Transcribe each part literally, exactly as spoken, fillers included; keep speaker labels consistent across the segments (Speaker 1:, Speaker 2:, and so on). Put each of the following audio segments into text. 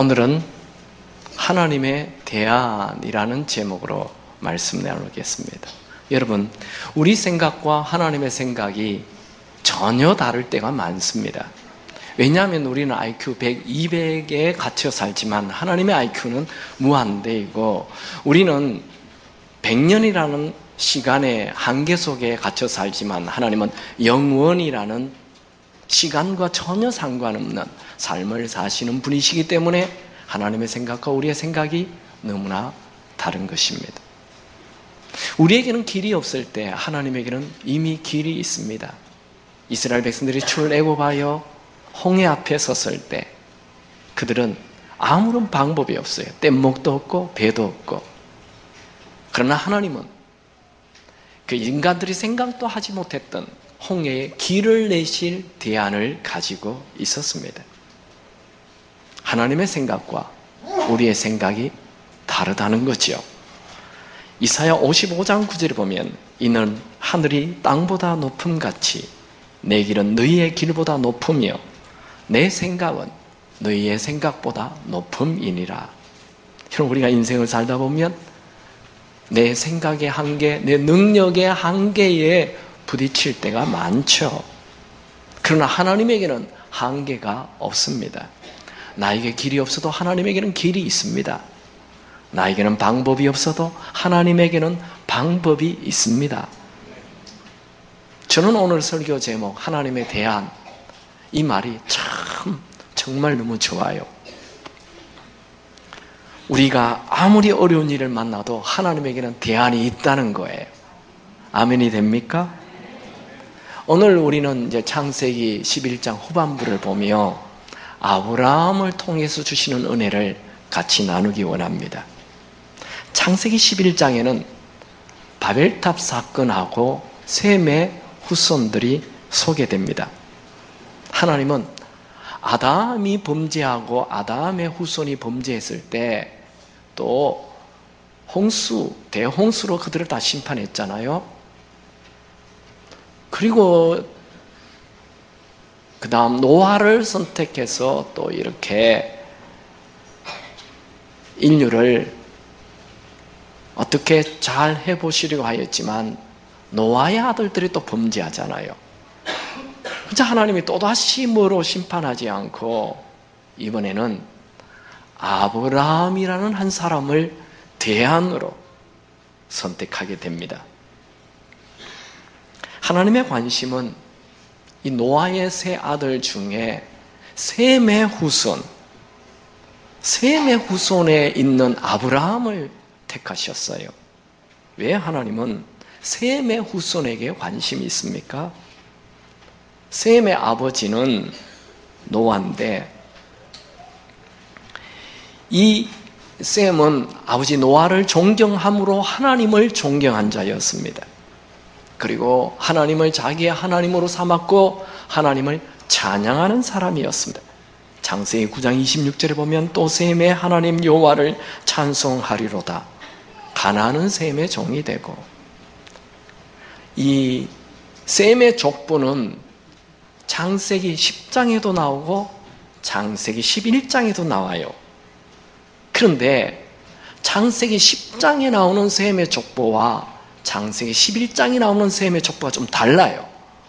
Speaker 1: 오늘은 하나님의 대안이라는 제목으로 말씀 나누겠습니다. 여러분, 우리 생각과 하나님의 생각이 전혀 다를 때가 많습니다. 왜냐하면 우리는 아이큐 백, 이백에 갇혀 살지만 하나님의 아이큐는 무한대이고, 우리는 백 년이라는 시간의 한계 속에 갇혀 살지만 하나님은 영원이라는 시간과 전혀 상관없는 삶을 사시는 분이시기 때문에 하나님의 생각과 우리의 생각이 너무나 다른 것입니다. 우리에게는 길이 없을 때 하나님에게는 이미 길이 있습니다. 이스라엘 백성들이 출애굽하여 홍해 앞에 섰을 때 그들은 아무런 방법이 없어요. 뗏목도 없고 배도 없고. 그러나 하나님은 그 인간들이 생각도 하지 못했던 홍해에 길을 내실 대안을 가지고 있었습니다. 하나님의 생각과 우리의 생각이 다르다는 거죠. 이사야 오십오 장 구 절에 보면 이는 하늘이 땅보다 높음같이 내 길은 너희의 길보다 높으며 내 생각은 너희의 생각보다 높음이니라. 여러분, 우리가 인생을 살다 보면 내 생각의 한계, 내 능력의 한계에 부딪힐 때가 많죠. 그러나 하나님에게는 한계가 없습니다. 나에게 길이 없어도 하나님에게는 길이 있습니다. 나에게는 방법이 없어도 하나님에게는 방법이 있습니다. 저는 오늘 설교 제목 하나님의 대안, 이 말이 참 정말 너무 좋아요. 우리가 아무리 어려운 일을 만나도 하나님에게는 대안이 있다는 거예요. 아멘이 됩니까? 오늘 우리는 이제 창세기 십일 장 후반부를 보며 아브라함을 통해서 주시는 은혜를 같이 나누기 원합니다. 창세기 십일 장에는 바벨탑 사건하고 셈의 후손들이 소개됩니다. 하나님은 아담이 범죄하고 아담의 후손이 범죄했을 때 또 홍수, 대홍수로 그들을 다 심판했잖아요. 그리고 그 다음 노아를 선택해서 또 이렇게 인류를 어떻게 잘 해보시려고 하였지만 노아의 아들들이 또 범죄하잖아요. 그래서 하나님이 또다시 뭐로 심판하지 않고 이번에는 아브라함이라는 한 사람을 대안으로 선택하게 됩니다. 하나님의 관심은 이 노아의 세 아들 중에 셈의 후손, 셈의 후손에 있는 아브라함을 택하셨어요. 왜 하나님은 셈의 후손에게 관심이 있습니까? 셈의 아버지는 노아인데 이 셈은 아버지 노아를 존경함으로 하나님을 존경한 자였습니다. 그리고 하나님을 자기의 하나님으로 삼았고 하나님을 찬양하는 사람이었습니다. 창세기 구 장 이십육 절에 보면 또 셈의 하나님 여호와를 찬송하리로다. 가나안은 셈의 종이 되고, 이 셈의 족보는 창세기 십 장에도 나오고 창세기 십일 장에도 나와요. 그런데 창세기 십 장에 나오는 셈의 족보와 창세기 십일 장에 나오는 셈의 족보가 좀 달라요.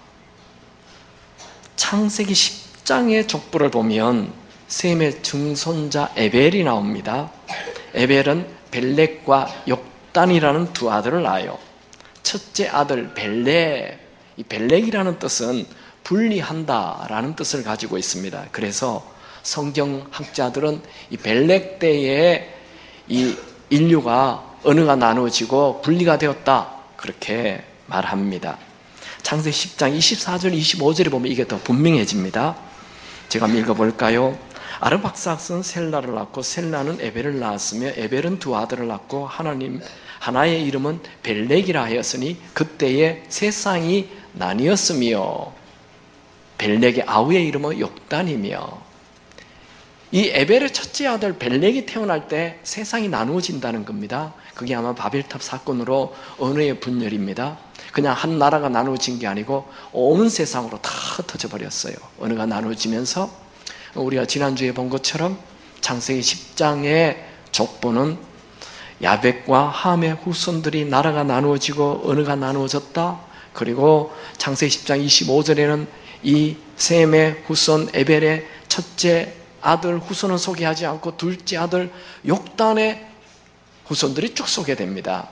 Speaker 1: 창세기 십 장의 족보를 보면 셈의 증손자 에벨이 나옵니다. 에벨은 벨렉과 욕단이라는 두 아들을 낳아요. 첫째 아들 벨렉, 이 벨렉이라는 뜻은 분리한다라는 뜻을 가지고 있습니다. 그래서 성경학자들은 이 벨렉 때에 이 인류가 언어가 나누어지고 분리가 되었다, 그렇게 말합니다. 창세기 십 장 이십사 절 이십오 절에 보면 이게 더 분명해집니다. 제가 한번 읽어볼까요? 아르박삭스는 셀라를 낳고 셀라는 에벨을 낳았으며 에벨은 두 아들을 낳고 하나님 하나의 이름은 벨렉이라 하였으니 그때에 세상이 나뉘었으며 벨렉의 아우의 이름은 욕단이며, 이 에벨의 첫째 아들 벨렉이 태어날 때 세상이 나누어진다는 겁니다. 그게 아마 바벨탑 사건으로 언어의 분열입니다. 그냥 한 나라가 나누어진 게 아니고 온 세상으로 다 흩어져 버렸어요. 언어가 나누어지면서 우리가 지난주에 본 것처럼 창세기 십 장의 족보는 야벳과 함의 후손들이 나라가 나누어지고 언어가 나누어졌다. 그리고 창세기 십 장 이십오 절에는 이 셈의 후손 에벨의 첫째 아들 후손은 소개하지 않고 둘째 아들 욕단의 후손들이 쭉 소개됩니다.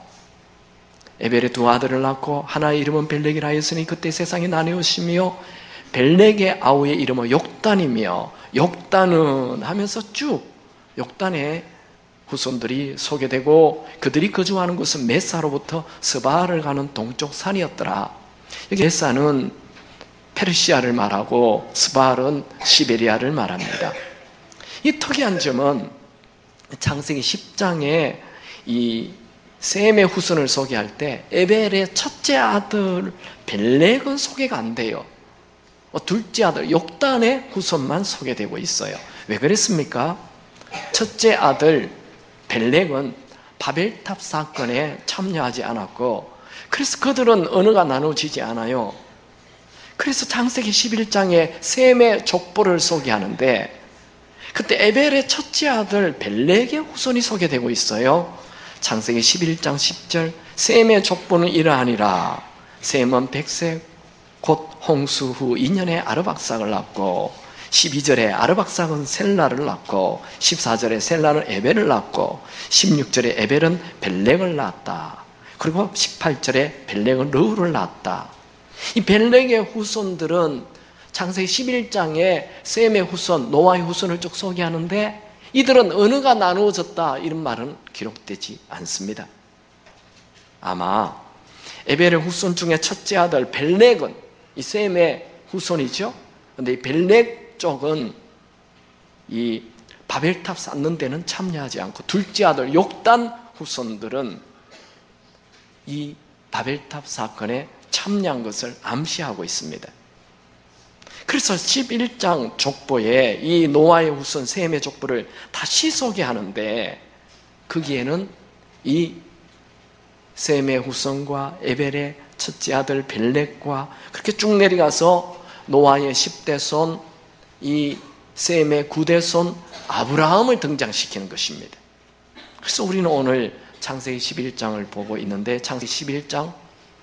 Speaker 1: 에벨의 두 아들을 낳고 하나의 이름은 벨렉이라 하였으니 그때 세상이 나뉘었으며 벨렉의 아우의 이름은 욕단이며 욕단은 하면서 쭉 욕단의 후손들이 소개되고 그들이 거주하는 곳은 메사로부터 스바를 가는 동쪽 산이었더라. 여기 메사는 페르시아를 말하고 스바알은 시베리아를 말합니다. 이 특이한 점은 창세기 십 장에 이 셈의 후손을 소개할 때 에벨의 첫째 아들 벨렉은 소개가 안 돼요. 둘째 아들 욕단의 후손만 소개되고 있어요. 왜 그랬습니까? 첫째 아들 벨렉은 바벨탑 사건에 참여하지 않았고 그래서 그들은 언어가 나누어지지 않아요. 그래서 창세기 십일 장에 셈의 족보를 소개하는데 그때 에벨의 첫째 아들 벨렉의 후손이 소개되고 있어요. 창세기 십일 장 십 절 셈의 족보는 이러하니라. 셈은 백세 곧 홍수 후 이 년에 아르박삭을 낳고 십이 절에 아르박삭은 셀라를 낳고 십사 절에 셀라는 에벨을 낳고 십육 절에 에벨은 벨렉을 낳았다. 그리고 십팔 절에 벨렉은 르우를 낳았다. 이 벨렉의 후손들은 창세기 십일 장에 셈의 후손, 노아의 후손을 쭉 소개하는데 이들은 언어가 나누어졌다 이런 말은 기록되지 않습니다. 아마 에벨의 후손 중에 첫째 아들 벨렉은 이 셈의 후손이죠. 그런데 이 벨렉 쪽은 이 바벨탑 쌓는 데는 참여하지 않고 둘째 아들 욕단 후손들은 이 바벨탑 사건에 참여한 것을 암시하고 있습니다. 그래서 십일 장 족보에 이 노아의 후손 셈의 족보를 다시 소개하는데 거기에는 이 셈의 후손과 에벨의 첫째 아들 벨렉과 그렇게 쭉 내려가서 노아의 십 대 손, 이 셈의 구 대 손 아브라함을 등장시키는 것입니다. 그래서 우리는 오늘 창세기 십일 장을 보고 있는데 창세기 십일 장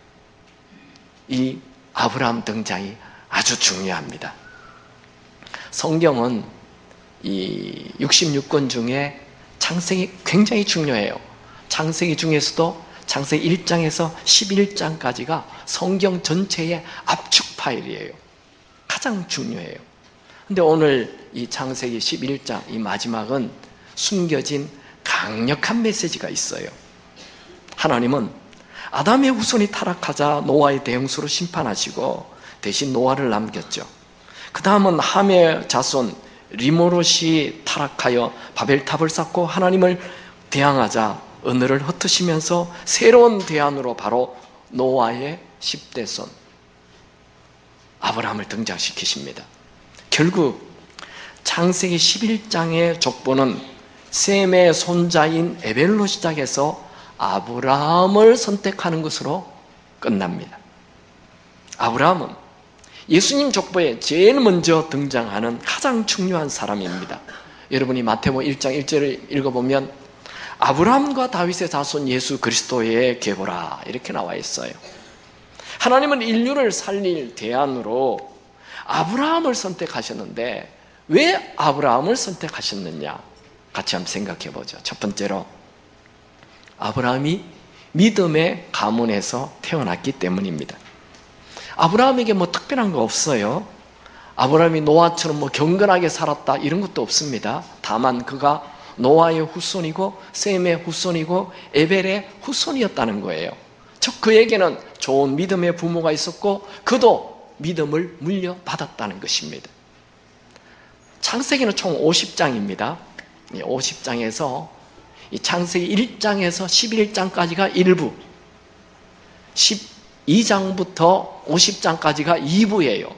Speaker 1: 이 아브라함 등장이 아주 중요합니다. 성경은 이 육십육 권 중에 창세기 굉장히 중요해요. 창세기 중에서도 창세기 일 장에서 십일 장까지가 성경 전체의 압축 파일이에요. 가장 중요해요. 근데 오늘 이 창세기 십일 장 이 마지막은 숨겨진 강력한 메시지가 있어요. 하나님은 아담의 후손이 타락하자 노아의 대형수로 심판하시고 대신 노아를 남겼죠. 그 다음은 함의 자손 리모롯이 타락하여 바벨탑을 쌓고 하나님을 대항하자 언어를 흩으시면서 새로운 대안으로 바로 노아의 십 대 손 아브라함을 등장시키십니다. 결국 창세기 십일 장의 족보는 셈의 손자인 에벨로 시작해서 아브라함을 선택하는 것으로 끝납니다. 아브라함은 예수님 족보에 제일 먼저 등장하는 가장 중요한 사람입니다. 여러분이 마태복음 일 장 일 절을 읽어보면 아브라함과 다윗의 자손 예수 그리스도의 계보라 이렇게 나와 있어요. 하나님은 인류를 살릴 대안으로 아브라함을 선택하셨는데 왜 아브라함을 선택하셨느냐 같이 한번 생각해 보죠. 첫 번째로 아브라함이 믿음의 가문에서 태어났기 때문입니다. 아브라함에게 뭐 특별한 거 없어요. 아브라함이 노아처럼 뭐 경건하게 살았다 이런 것도 없습니다. 다만 그가 노아의 후손이고 셈의 후손이고 에벨의 후손이었다는 거예요. 즉 그에게는 좋은 믿음의 부모가 있었고 그도 믿음을 물려받았다는 것입니다. 창세기는 총 오십 장입니다. 오십 장에서 이 창세기 일 장에서 십일 장까지가 일부, 십이 장부터 오십 장까지가 이 부예요.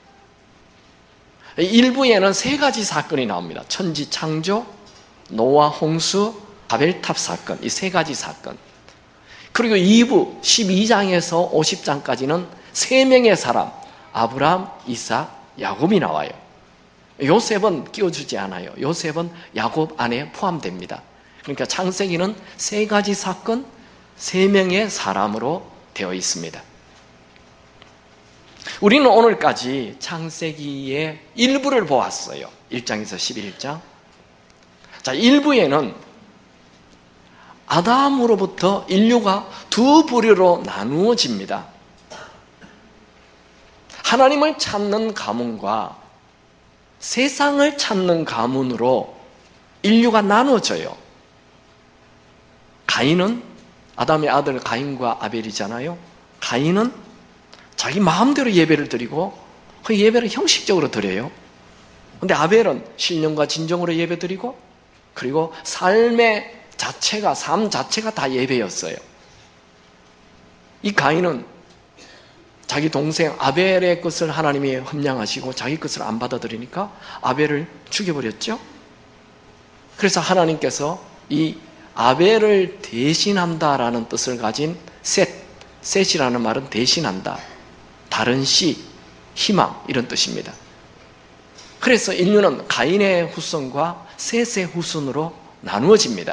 Speaker 1: 일 부에는 세 가지 사건이 나옵니다. 천지 창조, 노아 홍수, 바벨탑 사건, 이 세 가지 사건. 그리고 이 부 십이 장에서 오십 장까지는 세 명의 사람 아브라함, 이삭, 야곱이 나와요. 요셉은 끼워주지 않아요. 요셉은 야곱 안에 포함됩니다. 그러니까 창세기는 세 가지 사건, 세 명의 사람으로 되어 있습니다. 우리는 오늘까지 창세기의 일부를 보았어요. 일 장에서 십일 장. 자, 일부에는 아담으로부터 인류가 두 부류로 나누어집니다. 하나님을 찾는 가문과 세상을 찾는 가문으로 인류가 나누어져요. 가인은 아담의 아들 가인과 아벨이잖아요. 가인은 자기 마음대로 예배를 드리고 그 예배를 형식적으로 드려요. 그런데 아벨은 신령과 진정으로 예배 드리고 그리고 삶의 자체가 삶 자체가 다 예배였어요. 이 가인은 자기 동생 아벨의 것을 하나님이 험량하시고 자기 것을 안 받아들이니까 아벨을 죽여버렸죠. 그래서 하나님께서 이 아벨을 대신한다라는 뜻을 가진 셋, 셋이라는 말은 대신한다, 다른 씨, 희망 이런 뜻입니다. 그래서 인류는 가인의 후손과 셋의 후손으로 나누어집니다.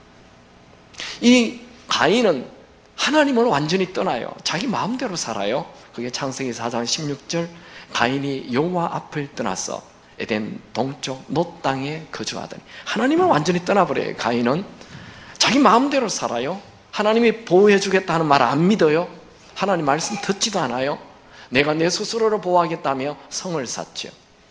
Speaker 1: 이 가인은 하나님을 완전히 떠나요. 자기 마음대로 살아요. 그게 창세기 사 장 십육 절 가인이 여호와 앞을 떠나서 에덴 동쪽 놋 땅에 거주하더니 하나님을 완전히 떠나버려요. 가인은 자기 마음대로 살아요. 하나님이 보호해 주겠다는 말 안 믿어요. 하나님 말씀 듣지도 않아요. 내가 내 스스로를 보호하겠다며 성을 쌓죠.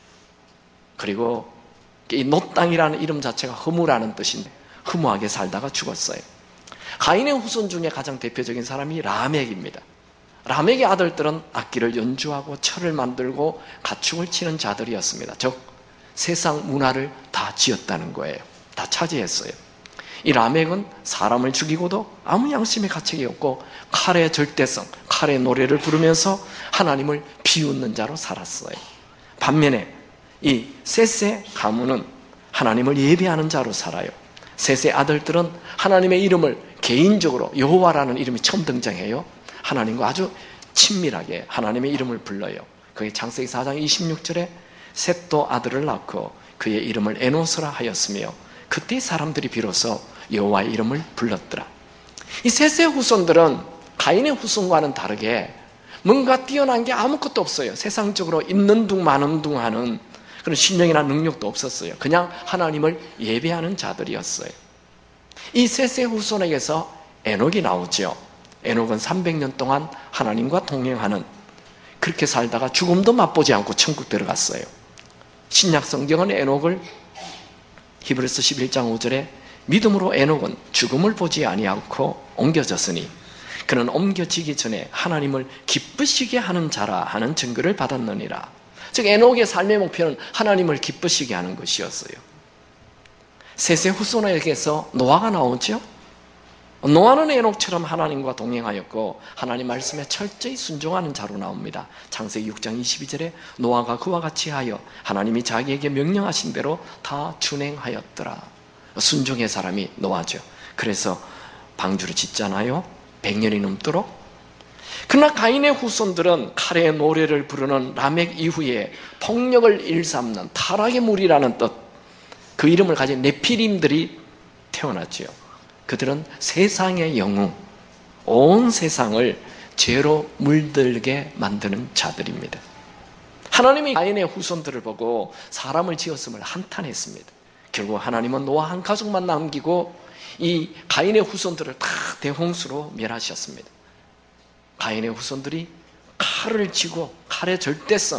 Speaker 1: 그리고 이 놋 땅이라는 이름 자체가 허무라는 뜻인데 허무하게 살다가 죽었어요. 가인의 후손 중에 가장 대표적인 사람이 라멕입니다. 라멕의 아들들은 악기를 연주하고 철을 만들고 가축을 치는 자들이었습니다. 즉 세상 문화를 다 지었다는 거예요. 다 차지했어요. 이 라멕은 사람을 죽이고도 아무 양심의 가책이 없고 칼의 절대성, 칼의 노래를 부르면서 하나님을 비웃는 자로 살았어요. 반면에 이 셋의 가문은 하나님을 예배하는 자로 살아요. 셋의 아들들은 하나님의 이름을 개인적으로 여호와라는 이름이 처음 등장해요. 하나님과 아주 친밀하게 하나님의 이름을 불러요. 그게 창세기 사 장 이십육 절에 셋도 아들을 낳고 그의 이름을 에노스라 하였으며 그때 사람들이 비로소 여호와의 이름을 불렀더라. 이 셋의 후손들은 가인의 후손과는 다르게 뭔가 뛰어난 게 아무것도 없어요. 세상적으로 있는 둥 마는 둥 하는 그런 신령이나 능력도 없었어요. 그냥 하나님을 예배하는 자들이었어요. 이 셋의 후손에게서 에녹이 나오죠. 에녹은 삼백 년 동안 하나님과 동행하는, 그렇게 살다가 죽음도 맛보지 않고 천국 들어갔어요. 신약 성경은 에녹을 히브리서 십일 장 오 절에 믿음으로 에녹은 죽음을 보지 아니하고 옮겨졌으니 그는 옮겨지기 전에 하나님을 기쁘시게 하는 자라 하는 증거를 받았느니라. 즉 에녹의 삶의 목표는 하나님을 기쁘시게 하는 것이었어요. 셋의 후손에게서 노아가 나오죠. 노아는 에녹처럼 하나님과 동행하였고 하나님 말씀에 철저히 순종하는 자로 나옵니다. 창세기 육 장 이십이 절에 노아가 그와 같이 하여 하나님이 자기에게 명령하신 대로 다 준행하였더라. 순종의 사람이 노아죠. 그래서 방주를 짓잖아요. 백 년이 넘도록. 그러나 가인의 후손들은 칼의 노래를 부르는 라멕 이후에 폭력을 일삼는 타락의 무리라는 뜻, 그 이름을 가진 네피림들이 태어났지요. 그들은 세상의 영웅, 온 세상을 죄로 물들게 만드는 자들입니다. 하나님이 가인의 후손들을 보고 사람을 지었음을 한탄했습니다. 결국 하나님은 노아 한 가족만 남기고 이 가인의 후손들을 다 대홍수로 멸하셨습니다. 가인의 후손들이 칼을 쥐고 칼의 절대성,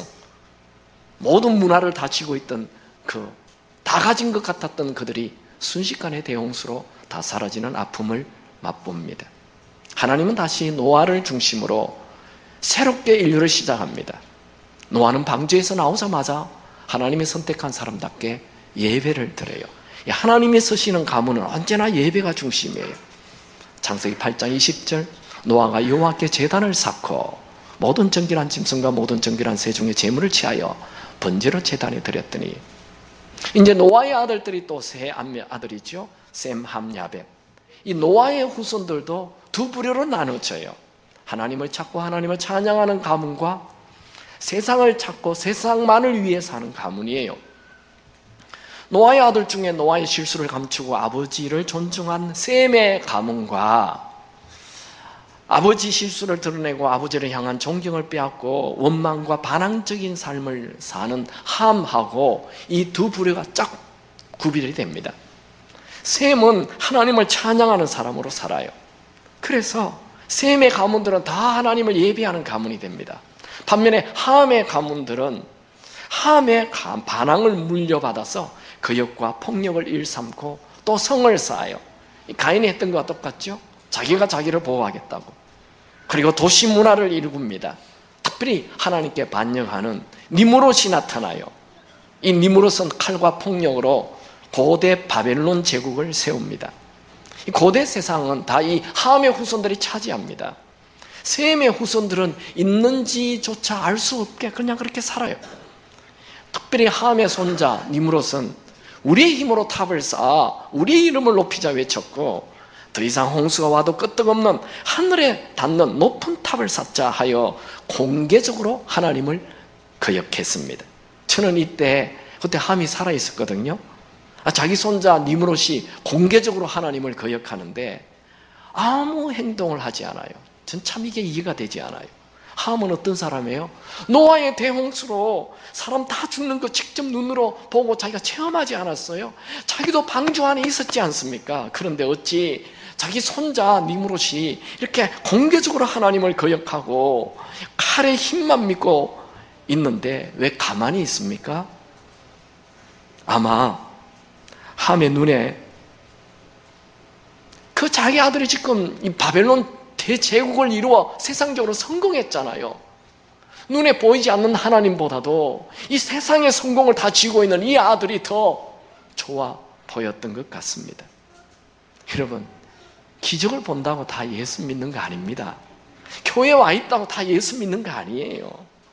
Speaker 1: 모든 문화를 다 쥐고 있던 그 다 가진 것 같았던 그들이 순식간에 대홍수로 다 사라지는 아픔을 맛봅니다. 하나님은 다시 노아를 중심으로 새롭게 인류를 시작합니다. 노아는 방주에서 나오자마자 하나님이 선택한 사람답게 예배를 드려요. 하나님이 쓰시는 가문은 언제나 예배가 중심이에요. 창세기 팔 장 이십 절 노아가 여호와께 제단을 쌓고 모든 정결한 짐승과 모든 정결한 새 중에 제물을 취하여 번제로 제단에 드렸더니, 이제 노아의 아들들이 또 세 아들이죠. 셈, 함, 야벳. 이 노아의 후손들도 두 부류로 나눠져요. 하나님을 찾고 하나님을 찬양하는 가문과 세상을 찾고 세상만을 위해 사는 가문이에요. 노아의 아들 중에 노아의 실수를 감추고 아버지를 존중한 셈의 가문과 아버지 실수를 드러내고 아버지를 향한 존경을 빼앗고 원망과 반항적인 삶을 사는 함하고 이 두 부류가 쫙 구별이 됩니다. 셈은 하나님을 찬양하는 사람으로 살아요. 그래서 셈의 가문들은 다 하나님을 예배하는 가문이 됩니다. 반면에 함의 가문들은 함의 반항을 물려받아서 거역과 폭력을 일삼고 또 성을 쌓아요. 가인이 했던 것과 똑같죠? 자기가 자기를 보호하겠다고. 그리고 도시 문화를 일굽니다. 특별히 하나님께 반역하는 니무롯이 나타나요. 이 니무롯은 칼과 폭력으로 고대 바벨론 제국을 세웁니다. 이 고대 세상은 다 이 함의 후손들이 차지합니다. 셈의 후손들은 있는지조차 알 수 없게 그냥 그렇게 살아요. 특별히 함의 손자 니무롯은 우리의 힘으로 탑을 쌓아 우리의 이름을 높이자 외쳤고, 더 이상 홍수가 와도 끄떡없는 하늘에 닿는 높은 탑을 쌓자 하여 공개적으로 하나님을 거역했습니다. 저는 이때 그때 함이 살아있었거든요. 자기 손자 니무롯이 공개적으로 하나님을 거역하는데 아무 행동을 하지 않아요. 전 참 이게 이해가 되지 않아요. 함은 어떤 사람이에요? 노아의 대홍수로 사람 다 죽는 거 직접 눈으로 보고 자기가 체험하지 않았어요? 자기도 방주 안에 있었지 않습니까? 그런데 어찌 자기 손자 니무롯이 이렇게 공개적으로 하나님을 거역하고 칼의 힘만 믿고 있는데 왜 가만히 있습니까? 아마 함의 눈에 그 자기 아들이 지금 이 바벨론 대제국을 이루어 세상적으로 성공했잖아요. 눈에 보이지 않는 하나님보다도 이 세상의 성공을 다 쥐고 있는 이 아들이 더 좋아 보였던 것 같습니다. 여러분, 기적을 본다고 다 예수 믿는 거 아닙니다. 교회에 와 있다고 다 예수 믿는 거 아니에요.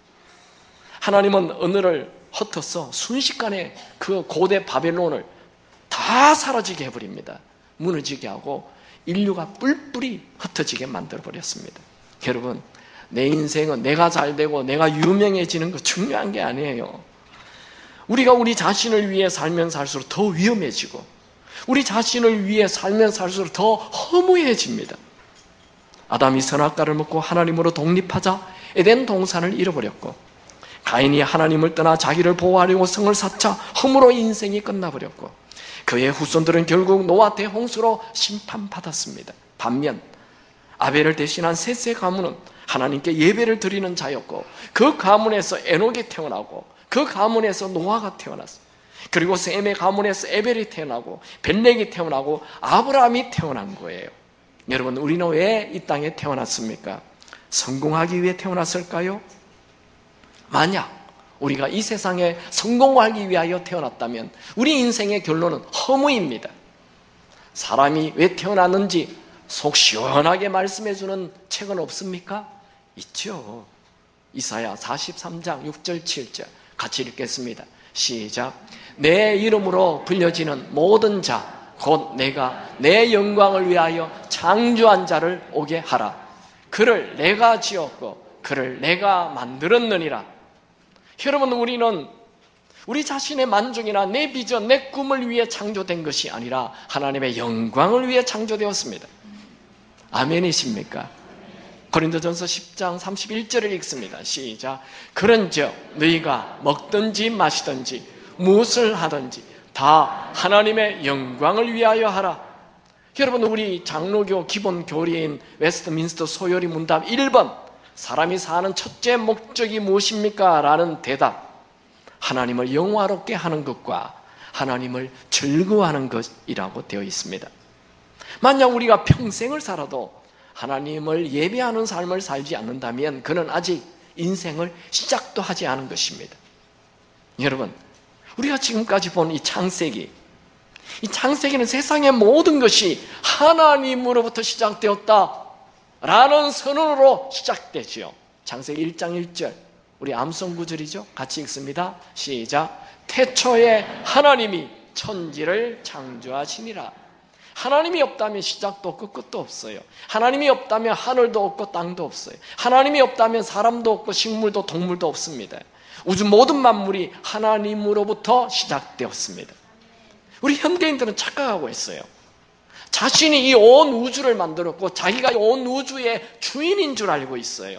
Speaker 1: 하나님은 언어를 헛어서 순식간에 그 고대 바벨론을 다 사라지게 해버립니다. 무너지게 하고 인류가 뿔뿔이 흩어지게 만들어버렸습니다. 여러분, 내 인생은 내가 잘되고 내가 유명해지는 거 중요한 게 아니에요. 우리가 우리 자신을 위해 살면 살수록 더 위험해지고 우리 자신을 위해 살면 살수록 더 허무해집니다. 아담이 선악과를 먹고 하나님으로 독립하자 에덴 동산을 잃어버렸고, 가인이 하나님을 떠나 자기를 보호하려고 성을 쌓자 흠으로 인생이 끝나버렸고, 그의 후손들은 결국 노아 대홍수로 심판받았습니다. 반면 아벨을 대신한 셋의 가문은 하나님께 예배를 드리는 자였고, 그 가문에서 에녹이 태어나고 그 가문에서 노아가 태어났습니다. 그리고 셈의 가문에서 에벨이 태어나고 벨렉이 태어나고 아브라함이 태어난 거예요. 여러분, 우리는 왜 이 땅에 태어났습니까? 성공하기 위해 태어났을까요? 만약 우리가 이 세상에 성공하기 위하여 태어났다면 우리 인생의 결론은 허무입니다. 사람이 왜 태어났는지 속 시원하게 말씀해주는 책은 없습니까? 있죠. 이사야 사십삼 장 육 절 칠 절 같이 읽겠습니다. 시작. 내 이름으로 불려지는 모든 자 곧 내가 내 영광을 위하여 창조한 자를 오게 하라. 그를 내가 지었고 그를 내가 만들었느니라. 여러분, 우리는 우리 자신의 만족이나 내 비전, 내 꿈을 위해 창조된 것이 아니라 하나님의 영광을 위해 창조되었습니다. 아멘이십니까? 고린도전서 십 장 삼십일 절을 읽습니다. 시작. 그런즉 너희가 먹든지 마시든지 무엇을 하든지 다 하나님의 영광을 위하여 하라. 여러분, 우리 장로교 기본 교리인 웨스트민스터 소요리 문답 일 번, 사람이 사는 첫째 목적이 무엇입니까? 라는 대답, 하나님을 영화롭게 하는 것과 하나님을 즐거워하는 것이라고 되어 있습니다. 만약 우리가 평생을 살아도 하나님을 예배하는 삶을 살지 않는다면 그는 아직 인생을 시작도 하지 않은 것입니다. 여러분, 우리가 지금까지 본 이 창세기, 이 창세기는 세상의 모든 것이 하나님으로부터 시작되었다 라는 선언으로 시작되죠. 창세기 일 장 일 절, 우리 암송 구절이죠. 같이 읽습니다. 시작. 태초에 하나님이 천지를 창조하시니라. 하나님이 없다면 시작도 없고 끝도 없어요. 하나님이 없다면 하늘도 없고 땅도 없어요. 하나님이 없다면 사람도 없고 식물도 동물도 없습니다. 우주 모든 만물이 하나님으로부터 시작되었습니다. 우리 현대인들은 착각하고 있어요. 자신이 이 온 우주를 만들었고 자기가 온 우주의 주인인 줄 알고 있어요.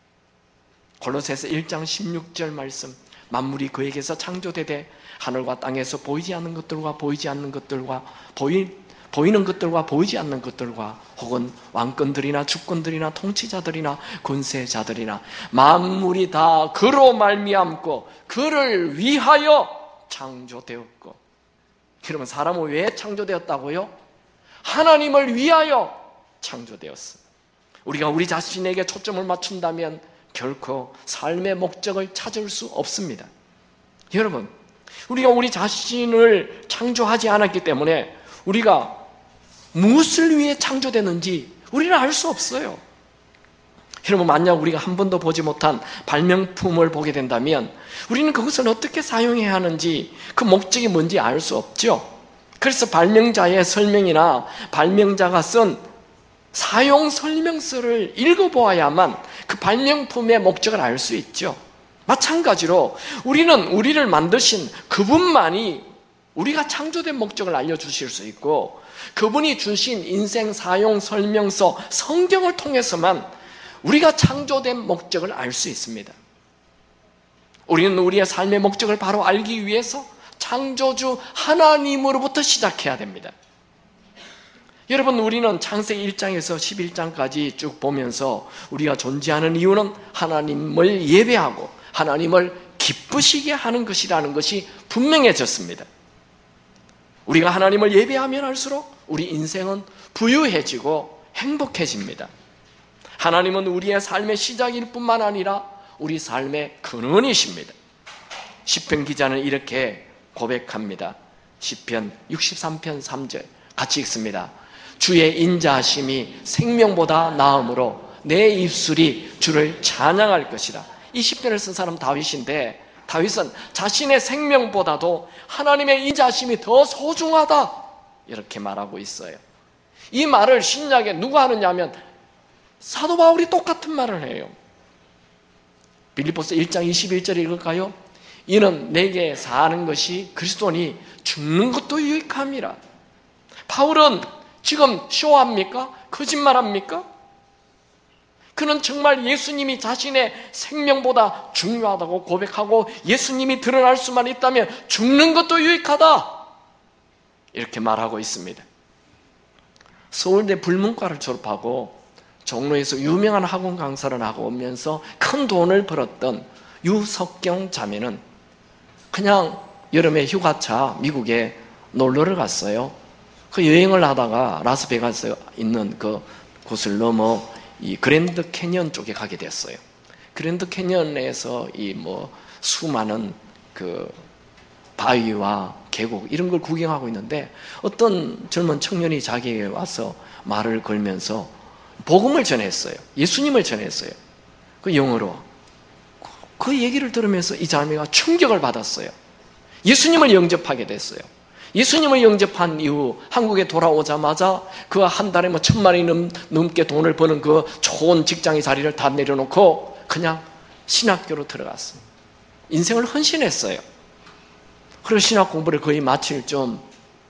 Speaker 1: 골로새서 일 장 십육 절 말씀, 만물이 그에게서 창조되되 하늘과 땅에서 보이지 않는 것들과 보이지 않는 것들과 보이, 보이는 것들과 보이지 않는 것들과 혹은 왕권들이나 주권들이나 통치자들이나 권세자들이나 만물이 다 그로 말미암고 그를 위하여 창조되었고. 그러면 사람은 왜 창조되었다고요? 하나님을 위하여 창조되었어. 우리가 우리 자신에게 초점을 맞춘다면 결코 삶의 목적을 찾을 수 없습니다. 여러분, 우리가 우리 자신을 창조하지 않았기 때문에 우리가 무엇을 위해 창조되는지 우리는 알 수 없어요. 여러분, 만약 우리가 한 번도 보지 못한 발명품을 보게 된다면 우리는 그것을 어떻게 사용해야 하는지, 그 목적이 뭔지 알 수 없죠. 그래서 발명자의 설명이나 발명자가 쓴 사용 설명서를 읽어보아야만 그 발명품의 목적을 알 수 있죠. 마찬가지로 우리는 우리를 만드신 그분만이 우리가 창조된 목적을 알려주실 수 있고, 그분이 주신 인생 사용 설명서 성경을 통해서만 우리가 창조된 목적을 알 수 있습니다. 우리는 우리의 삶의 목적을 바로 알기 위해서 창조주 하나님으로부터 시작해야 됩니다. 여러분, 우리는 창세기 일 장에서 십일 장까지 쭉 보면서 우리가 존재하는 이유는 하나님을 예배하고 하나님을 기쁘시게 하는 것이라는 것이 분명해졌습니다. 우리가 하나님을 예배하면 할수록 우리 인생은 부유해지고 행복해집니다. 하나님은 우리의 삶의 시작일 뿐만 아니라 우리 삶의 근원이십니다. 시편 기자는 이렇게 고백합니다. 시편 육십삼 편 삼 절 같이 읽습니다. 주의 인자하심이 생명보다 나음으로 내 입술이 주를 찬양할 것이라. 이 시편을 쓴 사람 다윗인데, 다윗은 자신의 생명보다도 하나님의 인자하심이 더 소중하다 이렇게 말하고 있어요. 이 말을 신약에 누가 하느냐면 사도 바울이 똑같은 말을 해요. 빌립보서 일 장 이십일 절 읽을까요? 이는 내게 사는 것이 그리스도니 죽는 것도 유익함이라. 바울은 지금 쇼합니까? 거짓말합니까? 그는 정말 예수님이 자신의 생명보다 중요하다고 고백하고 예수님이 드러날 수만 있다면 죽는 것도 유익하다 이렇게 말하고 있습니다. 서울대 불문과를 졸업하고 종로에서 유명한 학원 강사를 하고 오면서 큰 돈을 벌었던 유석경 자매는 그냥 여름에 휴가차 미국에 놀러를 갔어요. 그 여행을 하다가 라스베가스에 있는 그 곳을 넘어 이 그랜드 캐년 쪽에 가게 됐어요. 그랜드 캐년에서 이 뭐 수많은 그 바위와 계곡 이런 걸 구경하고 있는데 어떤 젊은 청년이 자기에게 와서 말을 걸면서 복음을 전했어요. 예수님을 전했어요. 그 영어로. 그 얘기를 들으면서 이 자매가 충격을 받았어요. 예수님을 영접하게 됐어요. 예수님을 영접한 이후 한국에 돌아오자마자 그 한 달에 뭐 천만이 넘, 넘게 돈을 버는 그 좋은 직장의 자리를 다 내려놓고 그냥 신학교로 들어갔어요. 인생을 헌신했어요. 그리고 신학 공부를 거의 마칠 좀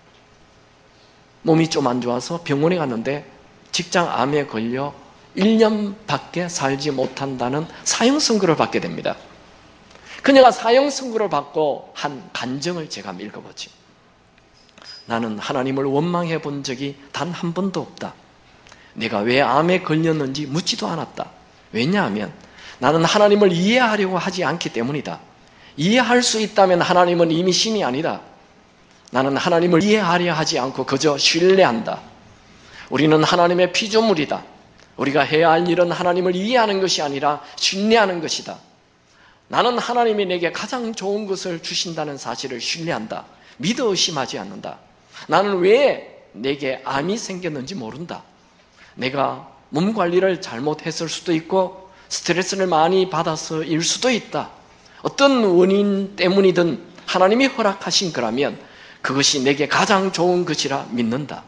Speaker 1: 몸이 좀 안 좋아서 병원에 갔는데 직장 암에 걸려 일 년밖에 살지 못한다는 사형 선고를 받게 됩니다. 그녀가 사형 선고를 받고 한 간증을 제가 읽어보죠. 나는 하나님을 원망해 본 적이 단 한 번도 없다. 내가 왜 암에 걸렸는지 묻지도 않았다. 왜냐하면 나는 하나님을 이해하려고 하지 않기 때문이다. 이해할 수 있다면 하나님은 이미 신이 아니다. 나는 하나님을 이해하려 하지 않고 그저 신뢰한다. 우리는 하나님의 피조물이다. 우리가 해야 할 일은 하나님을 이해하는 것이 아니라 신뢰하는 것이다. 나는 하나님이 내게 가장 좋은 것을 주신다는 사실을 신뢰한다. 믿어 의심하지 않는다. 나는 왜 내게 암이 생겼는지 모른다. 내가 몸 관리를 잘못했을 수도 있고 스트레스를 많이 받아서일 수도 있다. 어떤 원인 때문이든 하나님이 허락하신 거라면 그것이 내게 가장 좋은 것이라 믿는다.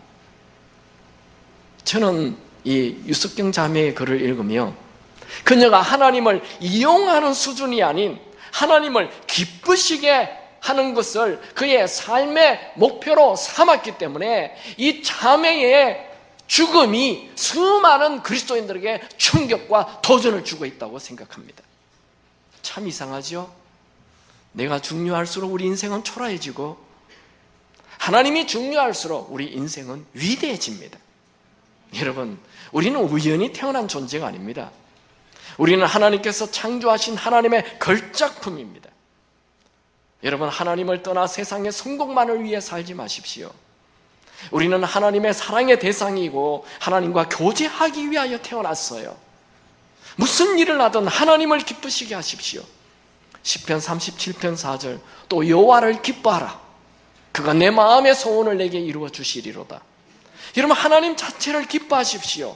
Speaker 1: 저는 이 유석경 자매의 글을 읽으며 그녀가 하나님을 이용하는 수준이 아닌 하나님을 기쁘시게 하는 것을 그의 삶의 목표로 삼았기 때문에 이 자매의 죽음이 수많은 그리스도인들에게 충격과 도전을 주고 있다고 생각합니다. 참 이상하죠? 내가 중요할수록 우리 인생은 초라해지고 하나님이 중요할수록 우리 인생은 위대해집니다. 여러분, 우리는 우연히 태어난 존재가 아닙니다. 우리는 하나님께서 창조하신 하나님의 걸작품입니다. 여러분, 하나님을 떠나 세상의 성공만을 위해 살지 마십시오. 우리는 하나님의 사랑의 대상이고 하나님과 교제하기 위하여 태어났어요. 무슨 일을 하든 하나님을 기쁘시게 하십시오. 시편 삼십칠 편 사 절, 또 여호와를 기뻐하라. 그가 내 마음의 소원을 내게 이루어 주시리로다. 여러분, 하나님 자체를 기뻐하십시오.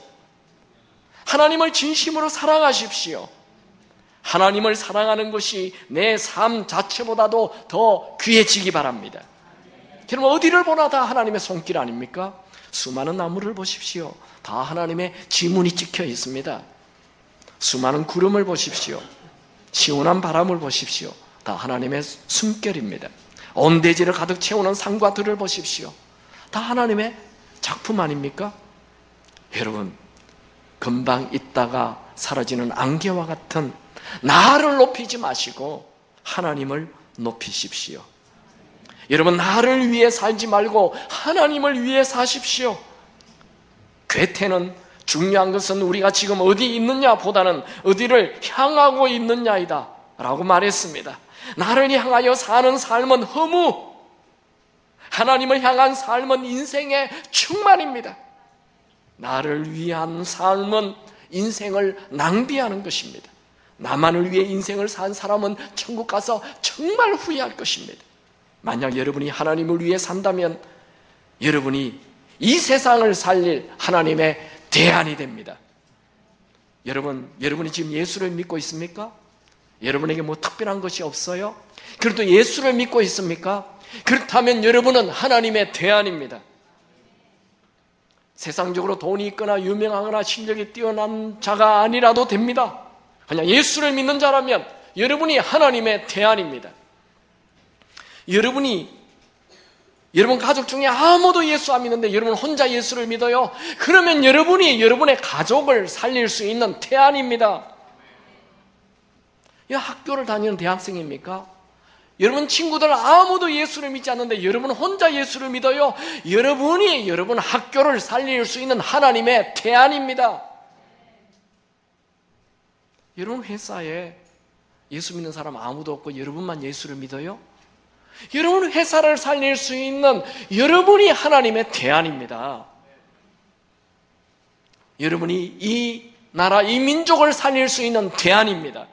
Speaker 1: 하나님을 진심으로 사랑하십시오. 하나님을 사랑하는 것이 내 삶 자체보다도 더 귀해지기 바랍니다. 여러분, 어디를 보나 다 하나님의 손길 아닙니까? 수많은 나무를 보십시오. 다 하나님의 지문이 찍혀 있습니다. 수많은 구름을 보십시오. 시원한 바람을 보십시오. 다 하나님의 숨결입니다. 온 대지를 가득 채우는 산과 들을 보십시오. 다 하나님의 작품 아닙니까? 여러분, 금방 있다가 사라지는 안개와 같은 나를 높이지 마시고 하나님을 높이십시오. 여러분, 나를 위해 살지 말고 하나님을 위해 사십시오. 괴테는 중요한 것은 우리가 지금 어디 있느냐 보다는 어디를 향하고 있느냐이다 라고 말했습니다. 나를 향하여 사는 삶은 허무, 하나님을 향한 삶은 인생의 충만입니다. 나를 위한 삶은 인생을 낭비하는 것입니다. 나만을 위해 인생을 산 사람은 천국 가서 정말 후회할 것입니다. 만약 여러분이 하나님을 위해 산다면 여러분이 이 세상을 살릴 하나님의 대안이 됩니다. 여러분, 여러분이 지금 예수를 믿고 있습니까? 여러분에게 뭐 특별한 것이 없어요? 그래도 예수를 믿고 있습니까? 그렇다면 여러분은 하나님의 대안입니다. 세상적으로 돈이 있거나 유명하거나 실력이 뛰어난 자가 아니라도 됩니다. 그냥 예수를 믿는 자라면 여러분이 하나님의 대안입니다. 여러분이 여러분 가족 중에 아무도 예수 안 믿는데 여러분 혼자 예수를 믿어요? 그러면 여러분이 여러분의 가족을 살릴 수 있는 대안입니다. 이 학교를 다니는 대학생입니까? 여러분 친구들 아무도 예수를 믿지 않는데 여러분 혼자 예수를 믿어요? 여러분이 여러분 학교를 살릴 수 있는 하나님의 대안입니다. 여러분 회사에 예수 믿는 사람 아무도 없고 여러분만 예수를 믿어요? 여러분 회사를 살릴 수 있는 여러분이 하나님의 대안입니다. 여러분이 이 나라, 이 민족을 살릴 수 있는 대안입니다.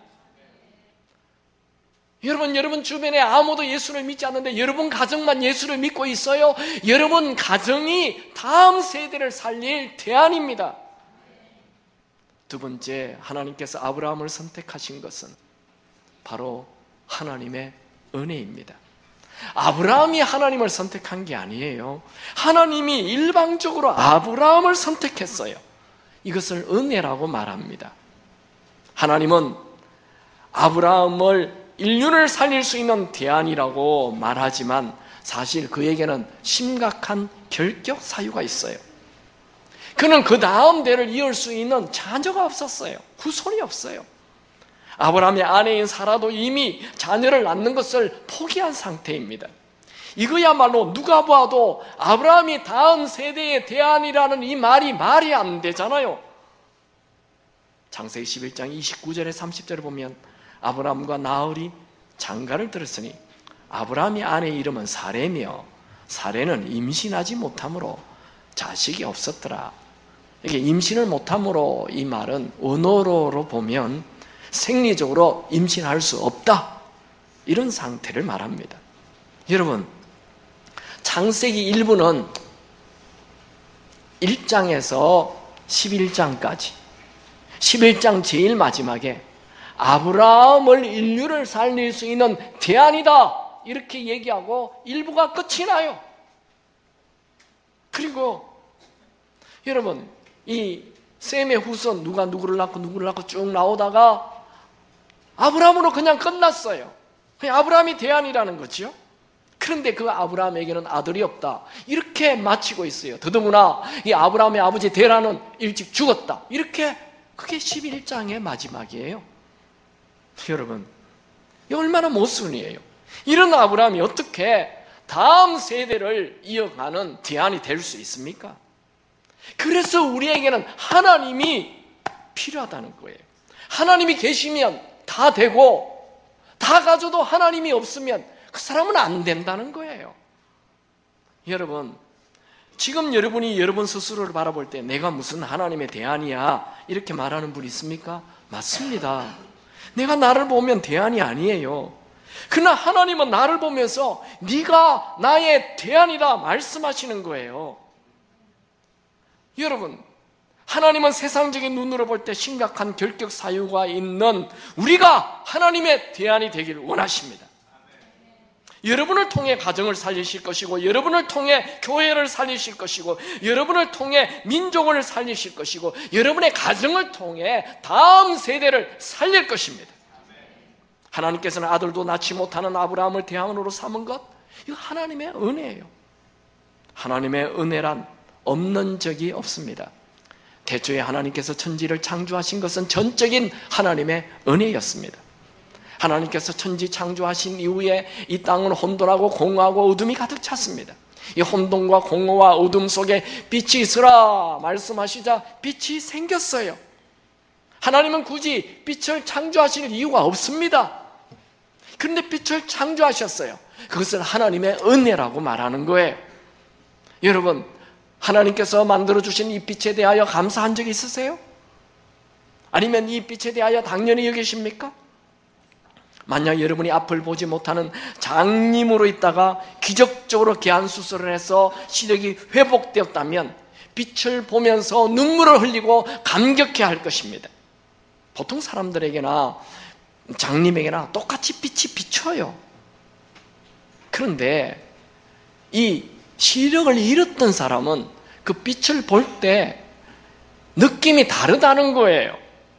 Speaker 1: 여러분, 여러분 주변에 아무도 예수를 믿지 않는데 여러분 가정만 예수를 믿고 있어요? 여러분 가정이 다음 세대를 살릴 대안입니다. 두 번째, 하나님께서 아브라함을 선택하신 것은 바로 하나님의 은혜입니다. 아브라함이 하나님을 선택한 게 아니에요. 하나님이 일방적으로 아브라함을 선택했어요. 이것을 은혜라고 말합니다. 하나님은 아브라함을 인류를 살릴 수 있는 대안이라고 말하지만 사실 그에게는 심각한 결격 사유가 있어요. 그는 그 다음 대를 이을 수 있는 자녀가 없었어요. 후손이 없어요. 아브라함의 아내인 사라도 이미 자녀를 낳는 것을 포기한 상태입니다. 이거야말로 누가 봐도 아브라함이 다음 세대의 대안이라는 이 말이 말이 안 되잖아요. 창세기 십일 장 이십구 절에 삼십 절을 보면 아브라함과 나홀이 장가를 들었으니 아브라함의 아내의 이름은 사레며 사레는 임신하지 못함으로 자식이 없었더라. 이게 임신을 못함으로 이 말은 언어로 보면 생리적으로 임신할 수 없다, 이런 상태를 말합니다. 여러분, 창세기 일 부는 일 장에서 십일 장까지, 십일 장 제일 마지막에 아브라함을 인류를 살릴 수 있는 대안이다 이렇게 얘기하고 일 부가 끝이 나요. 그리고 여러분, 이 셈의 후손 누가 누구를 낳고 누구를 낳고 쭉 나오다가 아브라함으로 그냥 끝났어요. 그냥 아브라함이 대안이라는 거죠. 그런데 그 아브라함에게는 아들이 없다. 이렇게 마치고 있어요. 더더구나 이 아브라함의 아버지 데라는 일찍 죽었다. 이렇게 그게 십일 장의 마지막이에요. 여러분, 이 얼마나 모순이에요. 이런 아브라함이 어떻게 다음 세대를 이어가는 대안이 될 수 있습니까? 그래서 우리에게는 하나님이 필요하다는 거예요. 하나님이 계시면 다 되고, 다 가져도 하나님이 없으면 그 사람은 안 된다는 거예요. 여러분, 지금 여러분이 여러분 스스로를 바라볼 때 내가 무슨 하나님의 대안이야 이렇게 말하는 분 있습니까? 맞습니다. 내가 나를 보면 대안이 아니에요. 그러나 하나님은 나를 보면서 네가 나의 대안이다 말씀하시는 거예요. 여러분, 하나님은 세상적인 눈으로 볼 때 심각한 결격 사유가 있는 우리가 하나님의 대안이 되기를 원하십니다. 여러분을 통해 가정을 살리실 것이고, 여러분을 통해 교회를 살리실 것이고, 여러분을 통해 민족을 살리실 것이고, 여러분의 가정을 통해 다음 세대를 살릴 것입니다. 하나님께서는 아들도 낳지 못하는 아브라함을 대안으로 삼은 것, 이거 하나님의 은혜예요. 하나님의 은혜란 없는 적이 없습니다. 태초에 하나님께서 천지를 창조하신 것은 전적인 하나님의 은혜였습니다. 하나님께서 천지 창조하신 이후에 이 땅은 혼돈하고 공허하고 어둠이 가득 찼습니다. 이 혼돈과 공허와 어둠 속에 빛이 있으라 말씀하시자 빛이 생겼어요. 하나님은 굳이 빛을 창조하실 이유가 없습니다. 그런데 빛을 창조하셨어요. 그것을 하나님의 은혜라고 말하는 거예요. 여러분, 하나님께서 만들어주신 이 빛에 대하여 감사한 적이 있으세요? 아니면 이 빛에 대하여 당연히 여기십니까? 만약 여러분이 앞을 보지 못하는 장님으로 있다가 기적적으로 개안수술을 해서 시력이 회복되었다면 빛을 보면서 눈물을 흘리고 감격해야 할 것입니다. 보통 사람들에게나 장님에게나 똑같이 빛이 비춰요. 그런데 이 시력을 잃었던 사람은 그 빛을 볼 때 느낌이 다르다는 거예요.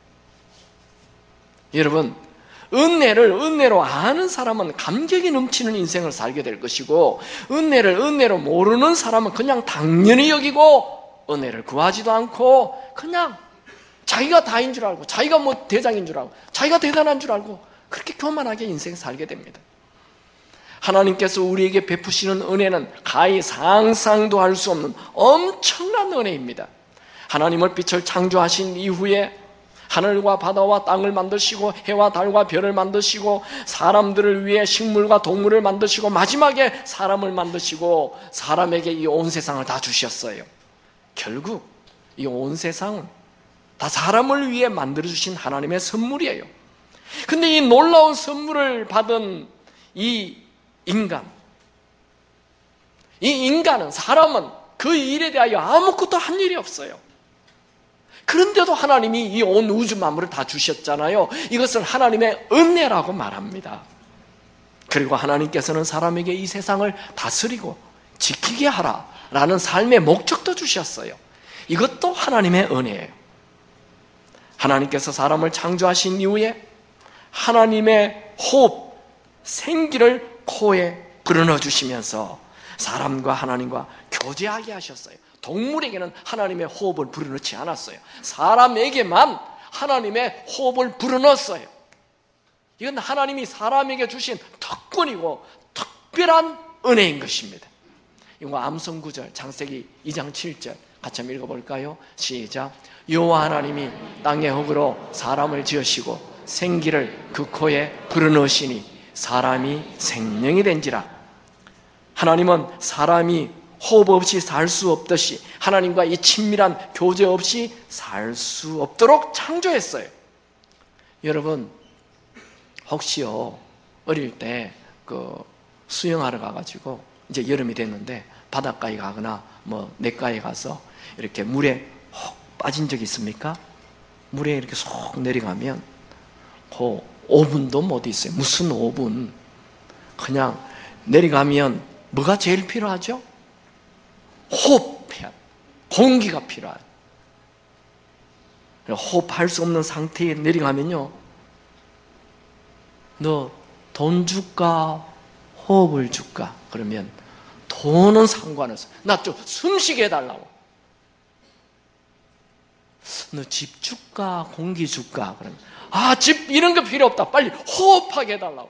Speaker 1: 여러분, 은혜를 은혜로 아는 사람은 감격이 넘치는 인생을 살게 될 것이고, 은혜를 은혜로 모르는 사람은 그냥 당연히 여기고 은혜를 구하지도 않고 그냥 자기가 다인 줄 알고, 자기가 뭐 대장인 줄 알고, 자기가 대단한 줄 알고 그렇게 교만하게 인생 살게 됩니다. 하나님께서 우리에게 베푸시는 은혜는 가히 상상도 할 수 없는 엄청난 은혜입니다. 하나님을 빛을 창조하신 이후에 하늘과 바다와 땅을 만드시고 해와 달과 별을 만드시고 사람들을 위해 식물과 동물을 만드시고 마지막에 사람을 만드시고 사람에게 이 온 세상을 다 주셨어요. 결국 이 온 세상은 다 사람을 위해 만들어주신 하나님의 선물이에요. 근데 이 놀라운 선물을 받은 이 인간, 이 인간은, 사람은 그 일에 대하여 아무것도 한 일이 없어요. 그런데도 하나님이 이 온 우주 만물을 다 주셨잖아요. 이것을 하나님의 은혜라고 말합니다. 그리고 하나님께서는 사람에게 이 세상을 다스리고 지키게 하라라는 삶의 목적도 주셨어요. 이것도 하나님의 은혜예요. 하나님께서 사람을 창조하신 이후에 하나님의 호흡, 생기를 코에 불어넣어 주시면서 사람과 하나님과 교제하게 하셨어요. 동물에게는 하나님의 호흡을 불어넣지 않았어요. 사람에게만 하나님의 호흡을 불어넣었어요. 이건 하나님이 사람에게 주신 특권이고 특별한 은혜인 것입니다. 이거 암송 구절 창세기 이 장 칠 절 같이 한번 읽어볼까요? 시작. 여호와 하나님이 땅의 흙으로 사람을 지으시고 생기를 그 코에 불어넣으시니 사람이 생명이 된지라. 하나님은 사람이 호흡 없이 살 수 없듯이 하나님과 이 친밀한 교제 없이 살 수 없도록 창조했어요. 여러분, 혹시요 어릴 때 그 수영하러 가가지고 이제 여름이 됐는데 바닷가에 가거나 뭐 냇가에 가서 이렇게 물에 혹 빠진 적이 있습니까? 물에 이렇게 쏙 내려가면 그 오 분도 못 있어요. 무슨 오 분? 그냥 내려가면 뭐가 제일 필요하죠? 호흡해야, 공기가 필요해요. 호흡할 수 없는 상태에 내려가면요, 너 돈 줄까? 호흡을 줄까? 그러면 돈은 상관없어. 나 좀 숨쉬게 해달라고. 너 집 줄까? 공기 줄까? 그러면 아, 집 이런 거 필요 없다. 빨리 호흡하게 해달라고.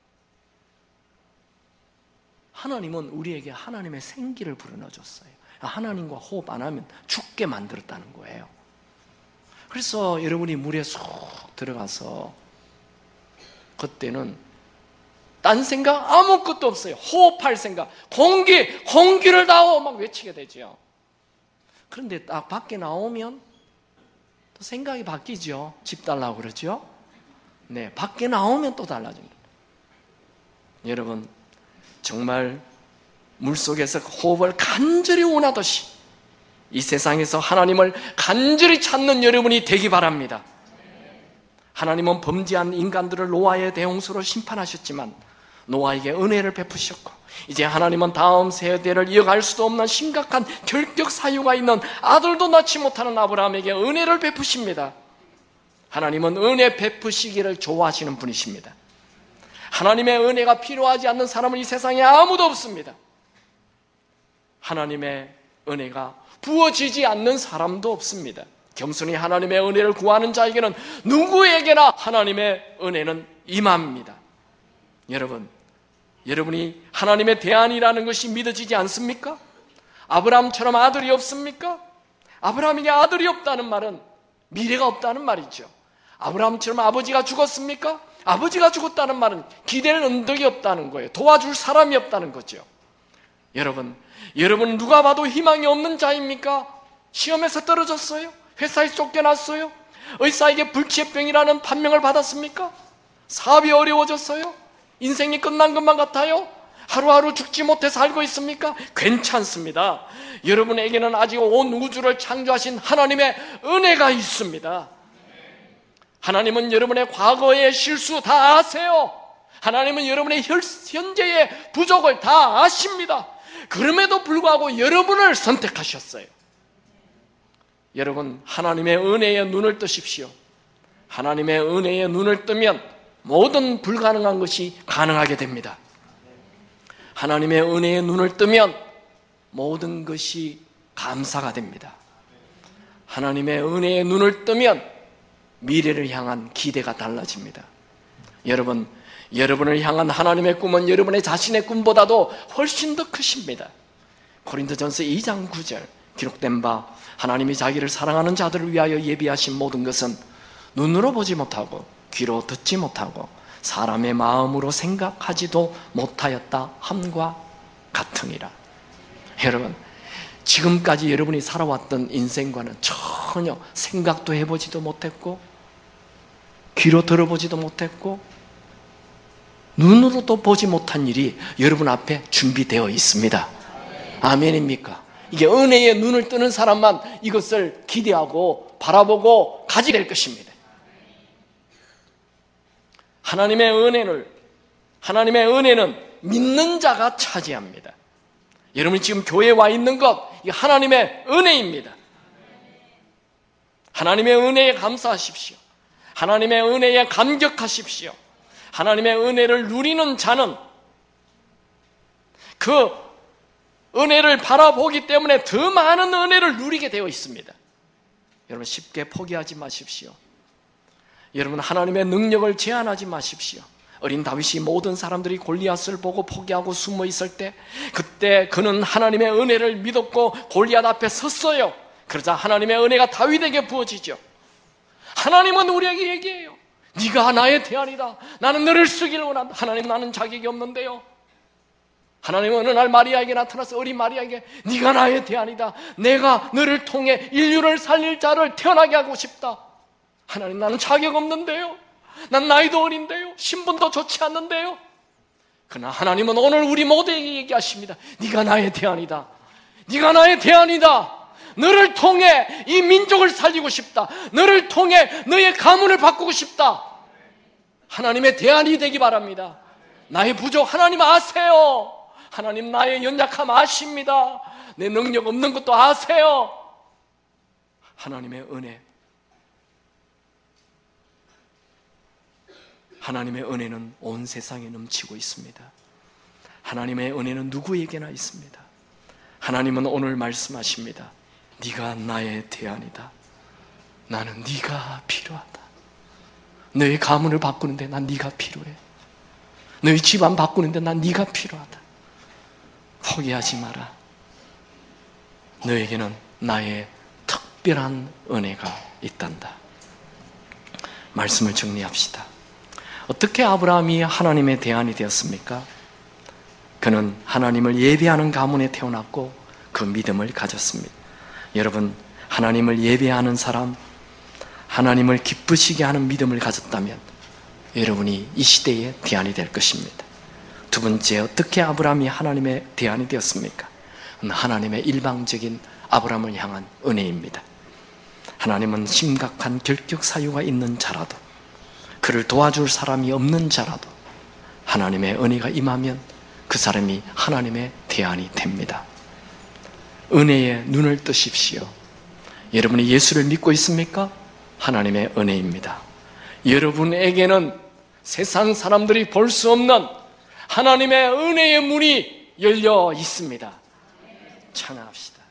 Speaker 1: 하나님은 우리에게 하나님의 생기를 불어넣어줬어요. 하나님과 호흡 안 하면 죽게 만들었다는 거예요. 그래서 여러분이 물에 쏙 들어가서 그때는 딴 생각 아무것도 없어요. 호흡할 생각, 공기, 공기를 다오 막 외치게 되죠. 그런데 딱 밖에 나오면 또 생각이 바뀌죠. 집 달라고 그러죠. 네, 밖에 나오면 또 달라집니다. 여러분, 정말 물속에서 호흡을 간절히 원하듯이 이 세상에서 하나님을 간절히 찾는 여러분이 되기 바랍니다. 하나님은 범죄한 인간들을 노아의 대홍수로 심판하셨지만 노아에게 은혜를 베푸셨고, 이제 하나님은 다음 세대를 이어갈 수도 없는 심각한 결격 사유가 있는 아들도 낳지 못하는 아브라함에게 은혜를 베푸십니다. 하나님은 은혜 베푸시기를 좋아하시는 분이십니다. 하나님의 은혜가 필요하지 않는 사람은 이 세상에 아무도 없습니다. 하나님의 은혜가 부어지지 않는 사람도 없습니다. 겸손히 하나님의 은혜를 구하는 자에게는 누구에게나 하나님의 은혜는 임합니다. 여러분, 여러분이 하나님의 대안이라는 것이 믿어지지 않습니까? 아브라함처럼 아들이 없습니까? 아브라함에게 아들이 없다는 말은 미래가 없다는 말이죠. 아브라함처럼 아버지가 죽었습니까? 아버지가 죽었다는 말은 기댈 언덕이 없다는 거예요. 도와줄 사람이 없다는 거죠. 여러분, 여러분 누가 봐도 희망이 없는 자입니까? 시험에서 떨어졌어요? 회사에 쫓겨났어요? 의사에게 불치병이라는 판명을 받았습니까? 사업이 어려워졌어요? 인생이 끝난 것만 같아요? 하루하루 죽지 못해 살고 있습니까? 괜찮습니다. 여러분에게는 아직 온 우주를 창조하신 하나님의 은혜가 있습니다. 하나님은 여러분의 과거의 실수 다 아세요. 하나님은 여러분의 현재의 부족을 다 아십니다. 그럼에도 불구하고 여러분을 선택하셨어요. 여러분, 하나님의 은혜에 눈을 뜨십시오. 하나님의 은혜에 눈을 뜨면 모든 불가능한 것이 가능하게 됩니다. 하나님의 은혜에 눈을 뜨면 모든 것이 감사가 됩니다. 하나님의 은혜에 눈을 뜨면 미래를 향한 기대가 달라집니다. 여러분, 여러분을 향한 하나님의 꿈은 여러분의 자신의 꿈보다도 훨씬 더 크십니다. 고린도전서 이 장 구 절 기록된 바 하나님이 자기를 사랑하는 자들을 위하여 예비하신 모든 것은 눈으로 보지 못하고 귀로 듣지 못하고 사람의 마음으로 생각하지도 못하였다 함과 같으니라. 여러분, 지금까지 여러분이 살아왔던 인생과는 전혀 생각도 해보지도 못했고 귀로 들어보지도 못했고 눈으로도 보지 못한 일이 여러분 앞에 준비되어 있습니다. 아멘입니까? 이게 은혜의 눈을 뜨는 사람만 이것을 기대하고 바라보고 가지게 될 것입니다. 하나님의 은혜를, 하나님의 은혜는 믿는 자가 차지합니다. 여러분이 지금 교회에 와 있는 것, 이게 하나님의 은혜입니다. 하나님의 은혜에 감사하십시오. 하나님의 은혜에 감격하십시오. 하나님의 은혜를 누리는 자는 그 은혜를 바라보기 때문에 더 많은 은혜를 누리게 되어 있습니다. 여러분, 쉽게 포기하지 마십시오. 여러분, 하나님의 능력을 제한하지 마십시오. 어린 다윗이 모든 사람들이 골리앗을 보고 포기하고 숨어 있을 때 그때 그는 하나님의 은혜를 믿었고 골리앗 앞에 섰어요. 그러자 하나님의 은혜가 다윗에게 부어지죠. 하나님은 우리에게 얘기해요. 네가 나의 대안이다. 나는 너를 쓰기를 원한다. 하나님, 나는 자격이 없는데요. 하나님은 어느 날 마리아에게 나타나서 어린 마리아에게 네가 나의 대안이다. 내가 너를 통해 인류를 살릴 자를 태어나게 하고 싶다. 하나님, 나는 자격 없는데요. 난 나이도 어린데요. 신분도 좋지 않는데요. 그러나 하나님은 오늘 우리 모두에게 얘기하십니다. 네가 나의 대안이다. 네가 나의 대안이다. 너를 통해 이 민족을 살리고 싶다. 너를 통해 너의 가문을 바꾸고 싶다. 하나님의 대안이 되기 바랍니다. 나의 부족 하나님 아세요. 하나님, 나의 연약함 아십니다. 내 능력 없는 것도 아세요. 하나님의 은혜, 하나님의 은혜는 온 세상에 넘치고 있습니다. 하나님의 은혜는 누구에게나 있습니다. 하나님은 오늘 말씀하십니다. 네가 나의 대안이다. 나는 네가 필요하다. 너의 가문을 바꾸는데 난 네가 필요해. 너의 집안 바꾸는데 난 네가 필요하다. 포기하지 마라. 너에게는 나의 특별한 은혜가 있단다. 말씀을 정리합시다. 어떻게 아브라함이 하나님의 대안이 되었습니까? 그는 하나님을 예배하는 가문에 태어났고 그 믿음을 가졌습니다. 여러분, 하나님을 예배하는 사람, 하나님을 기쁘시게 하는 믿음을 가졌다면 여러분이 이 시대의 대안이 될 것입니다. 두 번째, 어떻게 아브라함이 하나님의 대안이 되었습니까? 하나님의 일방적인 아브라함을 향한 은혜입니다. 하나님은 심각한 결격 사유가 있는 자라도, 그를 도와줄 사람이 없는 자라도 하나님의 은혜가 임하면 그 사람이 하나님의 대안이 됩니다. 은혜에 눈을 뜨십시오. 여러분이 예수를 믿고 있습니까? 하나님의 은혜입니다. 여러분에게는 세상 사람들이 볼 수 없는 하나님의 은혜의 문이 열려 있습니다. 찬양합시다.